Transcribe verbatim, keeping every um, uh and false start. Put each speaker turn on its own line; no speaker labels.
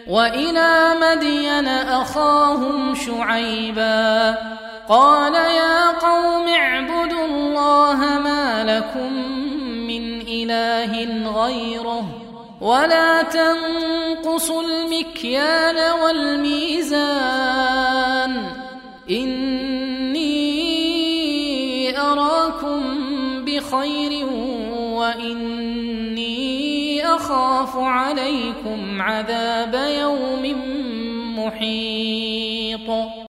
وإلى مدين أخاهم شعيبا قال يا قوم اعبدوا الله ما لكم من إله غيره ولا تنقصوا المكيال والميزان إني أراكم بخير وإني أخاف عليكم عذاب يوم محيط.